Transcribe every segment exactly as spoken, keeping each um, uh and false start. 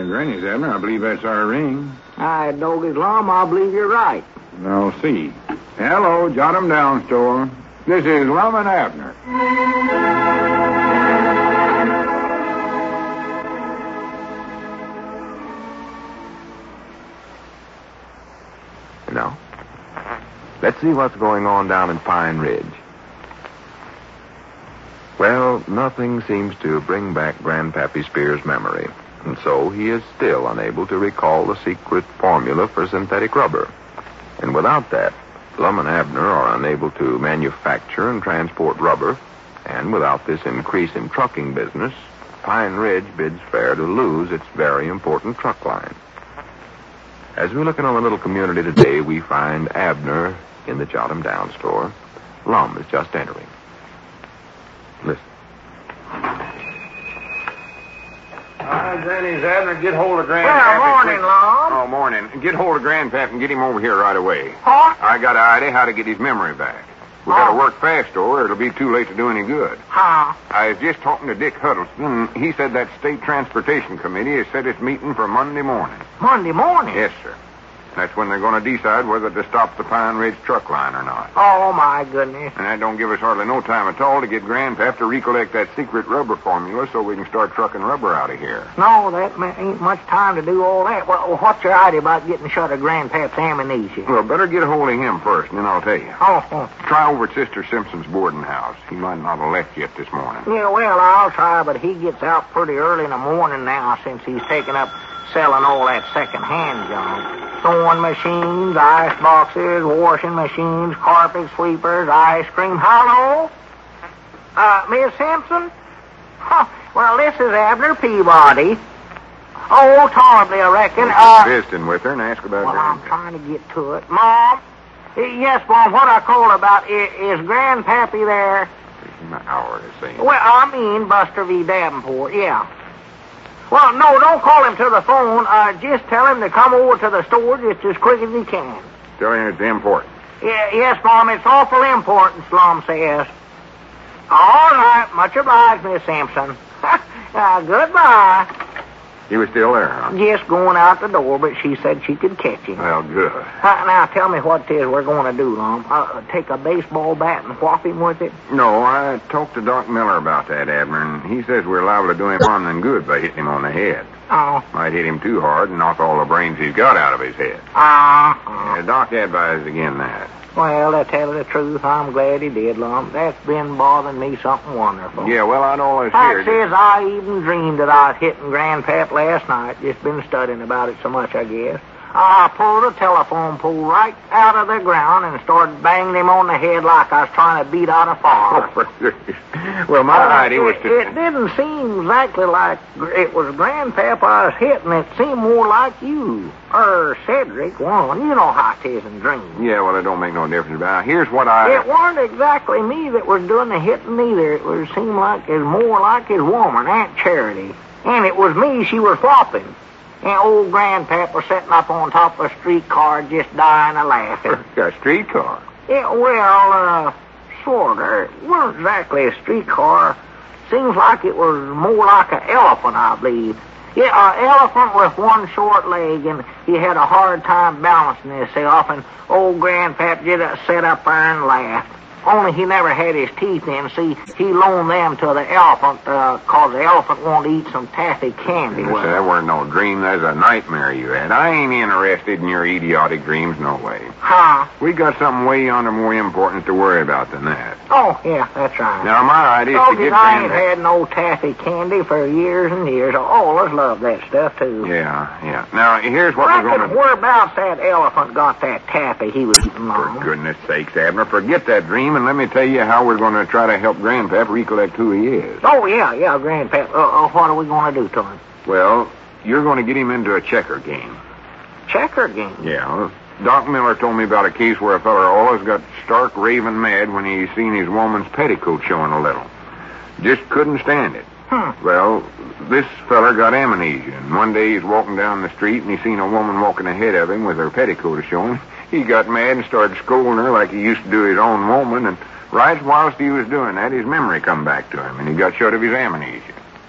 Uh, Granny Abner, I believe that's our ring. I dog his lum, I believe you're right. I'll see. Hello, Jot 'em Down store. This is Lum and Abner. Now, let's see what's going on down in Pine Ridge. Well, nothing seems to bring back Grandpappy Spear's memory, and so he is still unable to recall the secret formula for synthetic rubber. And without that, Lum and Abner are unable to manufacture and transport rubber, and without this increase in trucking business, Pine Ridge bids fair to lose its very important truck line. As we look in on the little community today, we find Abner in the Jot 'em Down store. Lum is just entering. Listen. Uh, Granny's Abner, get hold of Grandpap. Well, morning, Lum. Oh, morning. Get hold of Grandpap and get him over here right away. Huh? I got an idea how to get his memory back. We Huh? gotta work fast, or it'll be too late to do any good. Huh? I was just talking to Dick Huddleston, and he said that State Transportation Committee has set its meeting for Monday morning. Monday morning? Yes, sir. That's when they're going to decide whether to stop the Pine Ridge truck line or not. Oh, my goodness. And that don't give us hardly no time at all to get Grandpap to recollect that secret rubber formula so we can start trucking rubber out of here. No, that ma- ain't much time to do all that. Well, what's your idea about getting shut of Grandpap's amnesia? Well, better get a hold of him first, and then I'll tell you. Oh, oh. Try over at Sister Simpson's boarding house. He might not have left yet this morning. Yeah, well, I'll try, but he gets out pretty early in the morning now since he's taken up selling all that second-hand junk. Sewing machines, ice boxes, washing machines, carpet sweepers, ice cream. Hello? Uh, Miss Simpson? Huh. Well, this is Abner Peabody. Oh, tolerably, I reckon. Uh, Visiting with her and ask about well, I'm Grandpap. trying to get to it. Mom? Uh, Yes, Mom, what I called about, is, is Grandpappy there? Taking an hour to say. Well, I mean Buster V. Davenport, yeah. Well, no, don't call him to the phone. Uh, just tell him to come over to the store just as quick as he can. Tell him it's important. Yeah, yes, Mom, it's awful important, Slum says. All right, much obliged, Miss Simpson. uh, goodbye. He was still there, huh? Just going out the door, but she said she could catch him. Well, good. Uh, now, tell me what it is we're going to do, Lum. Uh, take a baseball bat and whop him with it? No, I talked to Doc Miller about that, Abner, and he says we're liable to do him harm than good by hitting him on the head. Oh. Might hit him too hard and knock all the brains he's got out of his head. Ah. Yeah, Doc advised again that. Well, to tell you the truth, I'm glad he did, Lum. That's been bothering me something wonderful. Yeah, well, I'd always Fact heard is, I even dreamed that I was hitting Grandpap last night. Just been studying about it so much, I guess. I pulled a telephone pole right out of the ground and started banging him on the head like I was trying to beat out a fire. Well, my Uh, idea was it, to... it didn't seem exactly like it was Grandpap I was hitting. It seemed more like you. Or Cedric, one. You know how it is in dreams. Yeah, well, it don't make no difference about it. Here's what I... It weren't exactly me that was doing the hitting either. It was seemed like it was more like his woman, Aunt Charity. And it was me she was flopping. And old Grandpap was sitting up on top of a streetcar just dying of laughing. Got a streetcar. Yeah, well, uh, sort of. It wasn't exactly a streetcar. Seems like it was more like an elephant, I believe. Yeah, an elephant with one short leg, and he had a hard time balancing himself, and old Grandpap just sat up there and laughed. Only he never had his teeth in. See, he loaned them to the elephant, uh, cause the elephant wanted to eat some taffy candy. Yes, Well, that weren't no dream. That's a nightmare you had. I ain't interested in your idiotic dreams, no way. huh? We got something way yonder more important to worry about than that. Oh, yeah, that's right. Now, my idea is Oh, to get I ain't Grandpap... had no taffy candy for years and years. I always loved that stuff, too. Yeah, yeah. Now, here's what Reckon we're going to... whereabouts that elephant got that taffy he was eating For on. goodness sakes, Abner, forget that dream and let me tell you how we're going to try to help Grandpap recollect who he is. Oh, yeah, yeah, Grandpap. Uh, uh, what are we going to do to him? Well, you're going to get him into a checker game. Checker game? Yeah. Doc Miller told me about a case where a feller always got stark raving mad when he seen his woman's petticoat showing a little. Just couldn't stand it. Hmm. Well, this feller got amnesia, and one day he's walking down the street and he seen a woman walking ahead of him with her petticoat showing. He got mad and started scolding her like he used to do his own woman, and right whilst he was doing that, his memory come back to him, and he got shut of his amnesia.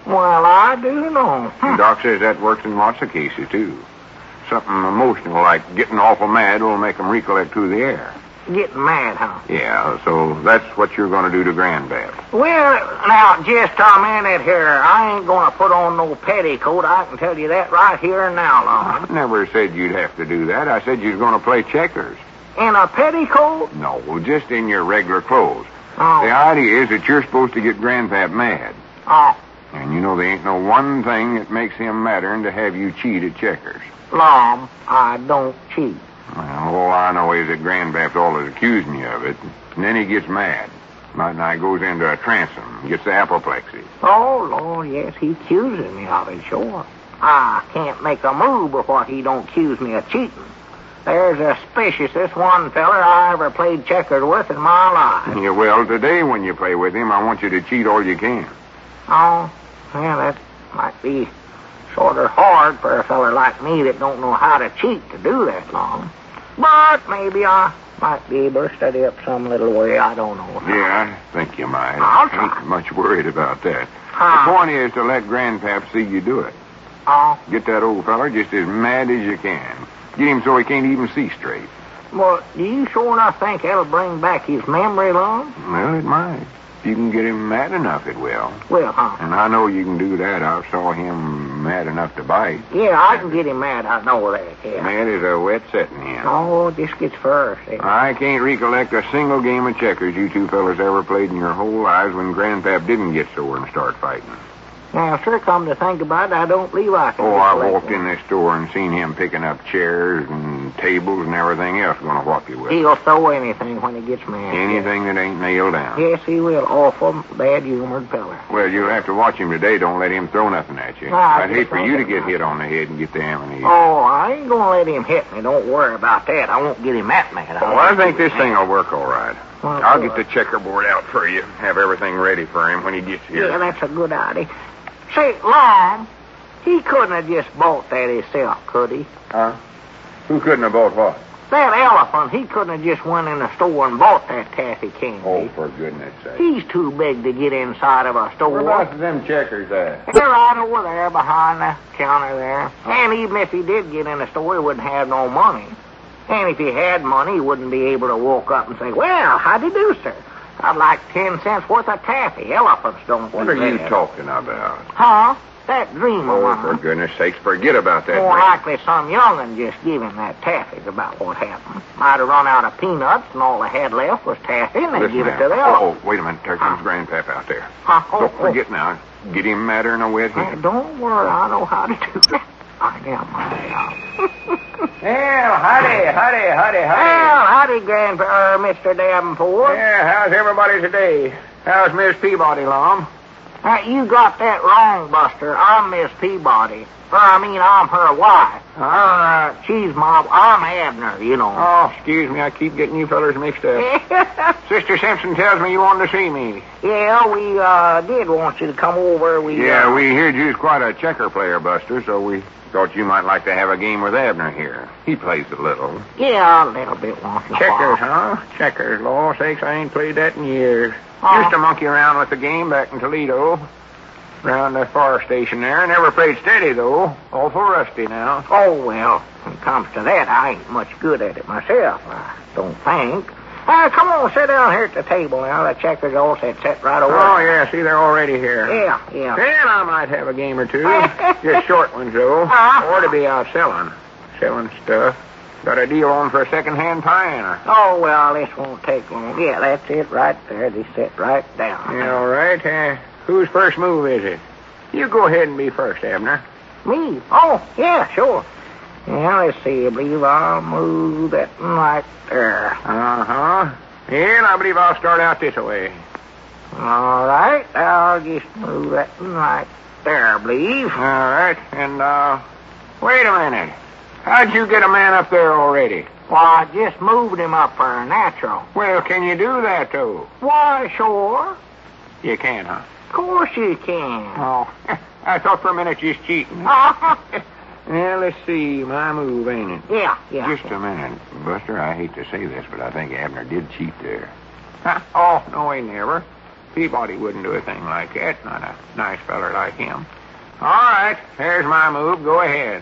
Well, I do know. And Doc says that works in lots of cases, too. Something emotional, like getting awful mad, will make 'em recollect who they are. Getting mad, huh? Yeah, so that's what you're going to do to Grandpap. Well, now, just a minute here. I ain't going to put on no petticoat. I can tell you that right here and now, Lon. I never said you'd have to do that. I said you was going to play checkers. In a petticoat? No, just in your regular clothes. Oh. The idea is that you're supposed to get Grandpap mad. Oh, And you know there ain't no one thing that makes him madder than to have you cheat at checkers. Lon, I don't cheat. Well, all I know is that Grandpap's always accusing you of it, and then he gets mad. Night night goes into a transom, gets the apoplexy. Oh, Lord, yes, he accuses me of it, sure. I can't make a move before he don't accuse me of cheating. There's a speciousest one feller I ever played checkers with in my life. Yeah, well, today when you play with him, I want you to cheat all you can. Oh, well, that might be sort of hard for a feller like me that don't know how to cheat to do that long. But maybe I might be able to study up some little way. I don't know. Yeah, I think you might. I'll I try. ain't much worried about that. Huh. The point is to let Grandpap see you do it. Oh, Get that old feller just as mad as you can. Get him so he can't even see straight. well, do you sure enough think that'll bring back his memory, Lon? Well, it might. If you can get him mad enough, it will. Well, huh? And I know you can do that. I saw him mad enough to bite. Yeah, I can get him mad. I know that, yeah. Mad as a wet setting hen. Oh, this gets first. eh? I can't recollect a single game of checkers you two fellas ever played in your whole lives when Grandpap didn't get sore and start fighting. Now, sure, come to think about it, I don't believe I can. Oh, I recollect walked it. in this store and seen him picking up chairs and tables and everything else going to whop you with. He'll throw anything when he gets mad. Anything that ain't nailed down. Yes, he will. Awful, bad-humored feller. Well, you'll have to watch him today. Don't let him throw nothing at you. No, I I'd hate just for don't you to let get him. hit on the head and get the amnesia. Oh, I ain't gonna let him hit me. Don't worry about that. I won't get him that mad. Well, I think this thing will work all right. Well, I'll good. get the checkerboard out for you. Have everything ready for him when he gets here. Yeah, that's a good idea. Say, Lon, he couldn't have just bought that himself, could he? Huh? Who couldn't have bought what? That elephant, he couldn't have just went in the store and bought that taffy candy. Oh, for goodness sake. He's too big to get inside of a store. Whereabouts them checkers at? They're right over there behind the counter there. And even if he did get in the store, he wouldn't have no money. And if he had money, he wouldn't be able to walk up and say, well, how do you do, sir? I'd like ten cents worth of taffy. Elephants don't What do are you that. talking about? Huh? That dream of Oh, for mine. goodness sakes, forget about that. More dream. likely some young'un just gave him that taffy is about what happened. Might have run out of peanuts and all they had left was taffy and they Listen give it now. to the Oh, elephant. oh, wait a minute. There comes Grandpap out there. Huh? Oh, Don't oh. forget now. Get him madder than a wet Hey, hen. don't worry, I know how to do that. I am, I am. Well, howdy, howdy, howdy, Well, howdy, Grandpa, uh, Mister Davenport. Yeah, how's everybody today? How's Miss Peabody, Lom? Uh, you got that wrong, Buster. I'm Miss Peabody. Or, I mean, I'm her wife. Uh, she's my... I'm Abner, you know. Oh, excuse me. I keep getting you fellas mixed up. Sister Simpson tells me you wanted to see me. Yeah, we, uh, did want you to come over. We, Yeah, uh, we heard you's quite a checker player, Buster, so we thought you might like to have a game with Abner here. He plays a little. Yeah, a little bit once in a while. Checkers, huh? Checkers. Law sakes, I ain't played that in years. Oh. Used to monkey around with the game back in Toledo. Around the fire station there. Never played steady, though. Awful rusty now. Oh, well, when it comes to that, I ain't much good at it myself, I don't think. Uh, come on, sit down here at the table now. The checkers all set, set right over. Oh, yeah, see, they're already here. Yeah, yeah. Then I might have a game or two. Just short ones, though. Uh-huh. Or to be out selling. Selling stuff. Got a deal on for a second-hand piano. Oh, well, this won't take long. Yeah, that's it right there. They sit right down. Yeah, all right. Uh, whose first move is it? You go ahead and be first, Abner. Me? Oh, yeah, sure. Yeah, let's see. I believe I'll move that right there. Uh-huh. And I believe I'll start out this way. All right, I'll just move that right there, I believe. All right. And, uh, wait a minute. How'd you get a man up there already? Why, I just moved him up for a natural. Well, can you do that, though? Why, sure. You can, huh? Of course you can. Oh, I thought for a minute you was cheating. Well, let's see. My move, ain't it? yeah, yeah. Just a minute. Buster, I hate to say this, but I think Abner did cheat there. Huh? Oh, no, he never. Peabody wouldn't do a thing like that. Not a nice feller like him. All right, there's my move. Go ahead.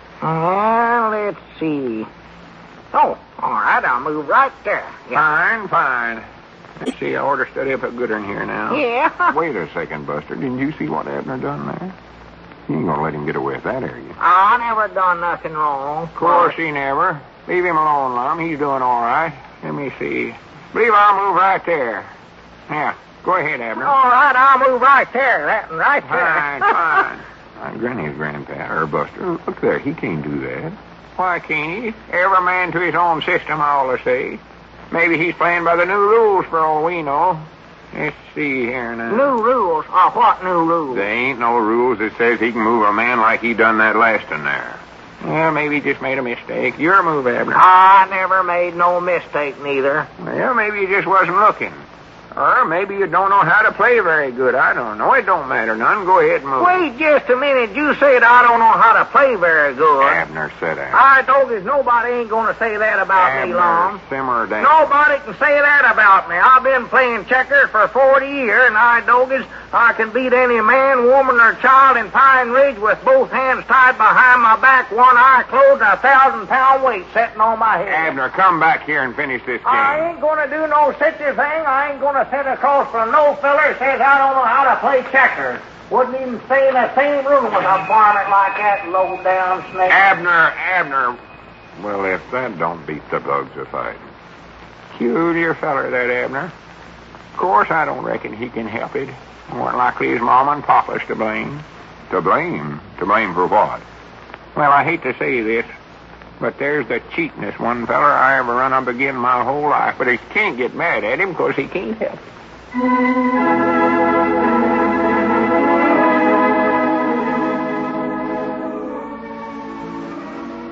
Well, let's see. Oh, all right, I'll move right there. Fine, fine. Let's see, I ought to study up a good one here now. Yeah. Wait a second, Buster. Didn't you see what Abner done there? You ain't gonna let him get away with that, are you? I never done nothing wrong. Of course he never. Leave him alone, Lum. He's doing all right. Let me see. Believe I'll move right there. Yeah, go ahead, Abner. All right, I'll move right there. That one right there. Fine, fine. My granny's grandpa, or Buster. Look there, he can't do that. Why can't he? Every man to his own system, I always say. Maybe he's playing by the new rules for all we know. Let's see here now. New rules? Oh, what new rules? There ain't no rules that says he can move a man like he done that last one there. Well, maybe he just made a mistake. Your move, Abner. I never made no mistake, neither. Well, maybe you just wasn't looking. Or maybe you don't know how to play very good. I don't know. It don't matter none. Go ahead and move. Wait just a minute. You said I don't know how to play very good. Abner said that. I told you nobody ain't going to say that about Abner, me, Lum. simmer down. Nobody can say that about me. I've been playing checkers for forty years, and I doggers I can beat any man, woman, or child in Pine Ridge with both hands tied behind my back, one eye closed, and a thousand-pound weight sitting on my head. Abner, come back here and finish this game. I ain't going to do no such a thing. I ain't going to sit across from no feller says I don't know how to play checkers. Wouldn't even stay in the same room with a varmint like that low-down snake. Abner, Abner. Well, if that don't beat the bugs of fighting. Peculiar feller, that Abner. Of course, I don't reckon he can help it. More than likely his mama and papa's to blame. To blame? To blame for what? Well, I hate to say this, but there's the cheatin'est one feller I ever run up again my whole life. But I can't get mad at him because he can't help it.